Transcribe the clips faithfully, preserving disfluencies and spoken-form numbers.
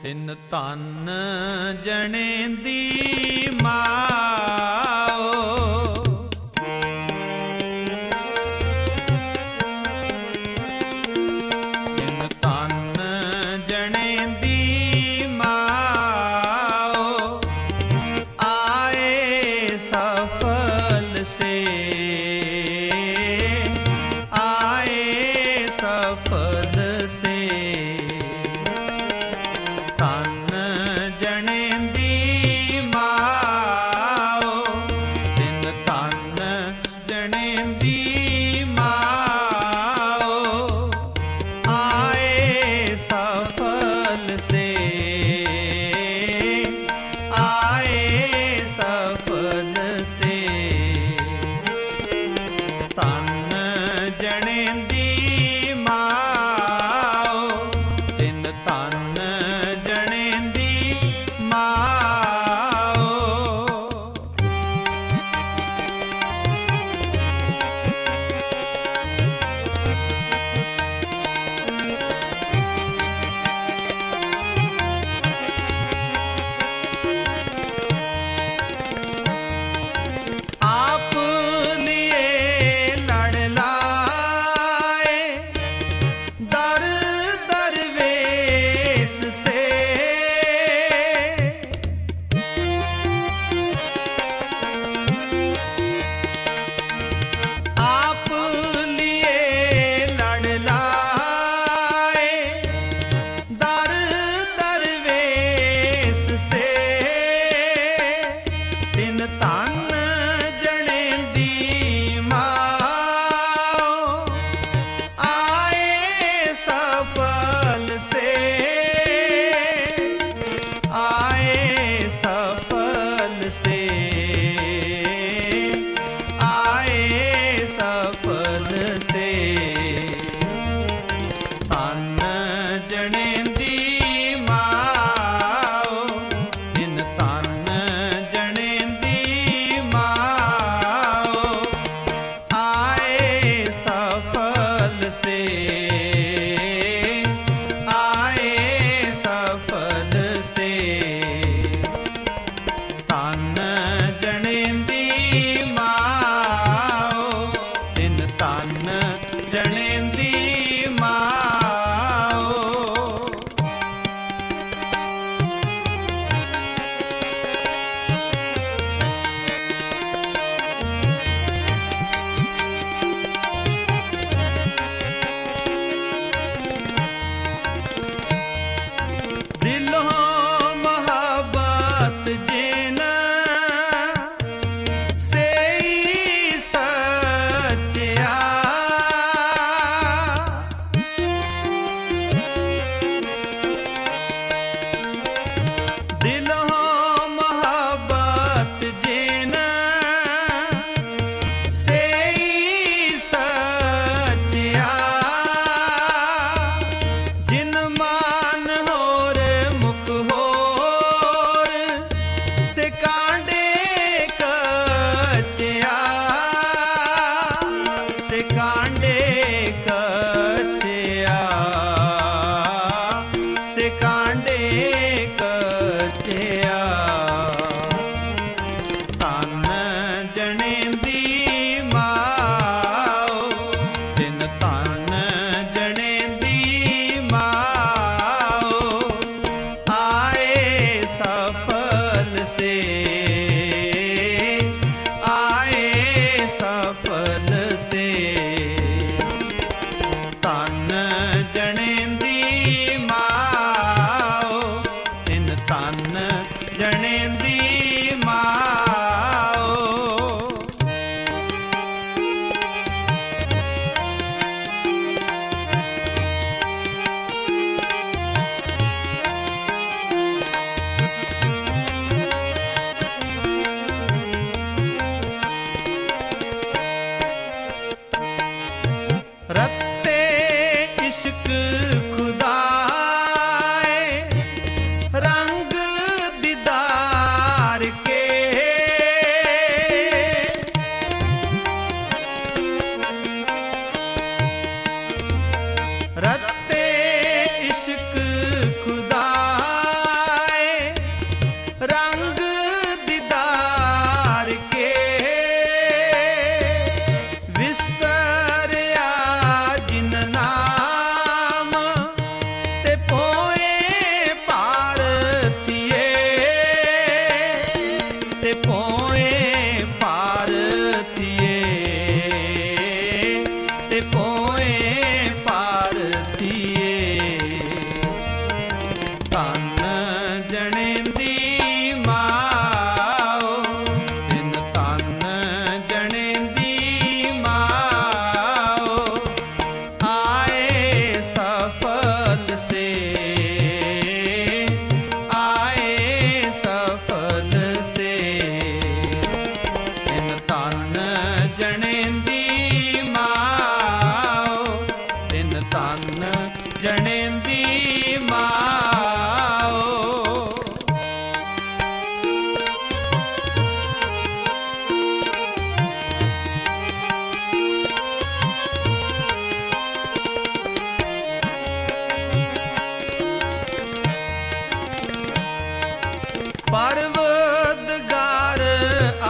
ਤਿਨ ਧਨ ਜਣੇ ਦੀ ਮਾਓ। ਤਿਨ ਧਨ ਜਣੇ ਦੀ ਮਾਓ, ਆਏ ਸਫਲ ਸੇ, ਆਏ ਸਫਲ ਸੇ। ਧਨ ਜਣੇ ਦੀ ਮਾਓ, ਤਿਨ ਧਨ ਜਣੇ ਦੀ ਮਾਓ, ਆਏ ਸਫਲ ਸੇ, ਆਏ ਸਫਲ ਸੇ। ਧਨ ਜਣੇ ਦੀ ਮਾਓ, ਤਿਨ ਧਨ ਜਣੇ ਦੀ ਮਾਓ। ਆਪ ਲਿਏ ਲੜ ਲਾਏ, ਦਰ ਦਰਵੇਸ ਸੇ। ਆਪ ਲਿਏ ਲੜ ਲਾਏ, ਦਰ ਦਰਵੇਸ ਸੇ। ਤਿਨ ਧਨ ਜਣੇ ਦੀ ਮਾਓ, ਆਏ ਸਫਲ ਸੇ, ਆਏ ਸਫਲ ਸੇ, ਆਏ ਸਫਲ ਸੇ। ਧਨ ਜਣੇ ਦੀ ਮਾਓ, ਤਿਨ ਧਨ ਜਣੇ ਦੀ ਮਾਓ, ਆਏ ਸਫਲ ਸੇ, ਆਏ ਸਫਲ ਸੇ। ਧਨ ਜਣੇ ਦੀ ਮਾਓ, ਤਿਨ ਧਨ ਜਣੇ ਦੀ ਮਾਓ।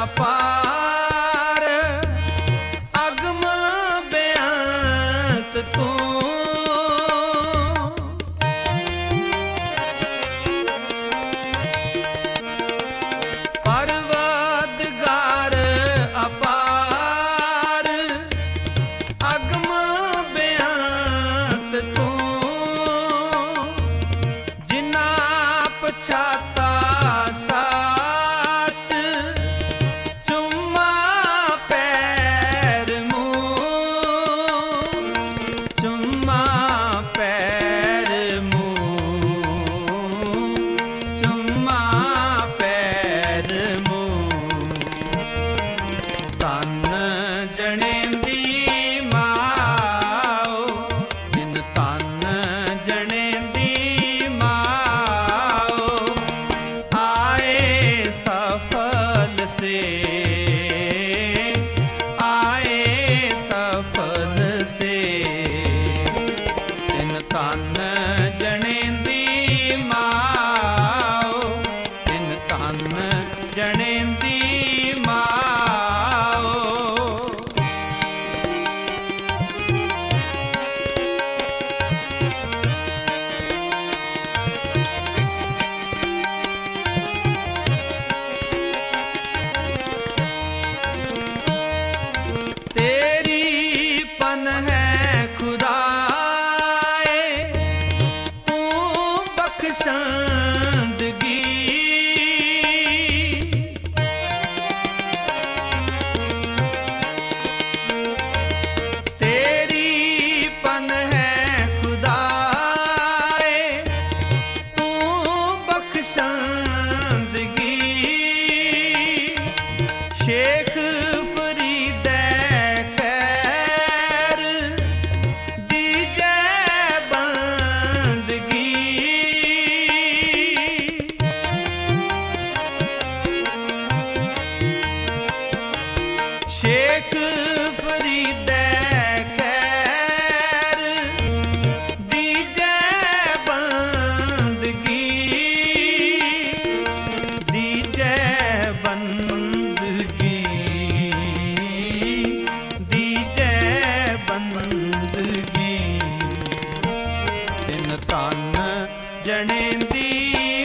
ਅਪਾਰ ਅਗਮ ਬੇਅੰਤ ਤੂੰ। ਪਰਵਤਗਾਰ ਅਪਾਰ ਅਗਮ ਬੇਅੰਤ ਤੂੰ। ਜਿਨਾ ਪਛਾਤਾ ਸਾਚ ਚੁੰਮਾ ਪੈਰ ਮੂੰਹ। ਚੁੰਮਾ ਪੈਰ ਮੂੰਹ। ਚੁੰਮਾ ਪੈਰ ਮੂੰਹ। ਧੰਨ ਜਣੇਂਦੀ ਮਾਓ ਜਿਨ ਧੰਨ ਜਣੇਂਦੀ ਮਾਓ ਆਏ ਸਫਲ ਸੇ। ਆਏ ਸਫਲ ਸੇ ਜਿਨ ਧੰਨ ਜਣੇਂਦੀ ਮਾਓ। ਜਿਨ ਧੰਨ ਜਣੇਂਦੀ ਮਾਓ। ਤੇਰੀ ਪਨ ਹੈ ਖੁਦਾਏ ਤੂੰ ਬਖਸ਼ੰਦਗੀ। ਤੇਰੀ ਪਨ ਹੈ ਖੁਦਾਏ ਤੂੰ ਬਖਸ਼ੰਦਗੀ। ਸ਼ੇਖ ਫਰੀਦੈ ਖੈਰ ਦੀਜੈ ਬੰਦਗੀ। ਸ਼ੇਖ ਫਰੀਦੈ ਖੈਰ ਦੀਜੈ ਬੰਦਗੀ। ਦੀਜੈ ਬੰਦਗੀ। ਦੀਜੈ ਬੰਦਗੀ। ਤਿਨ ਧੰਨ ਜਣੇਂਦੀ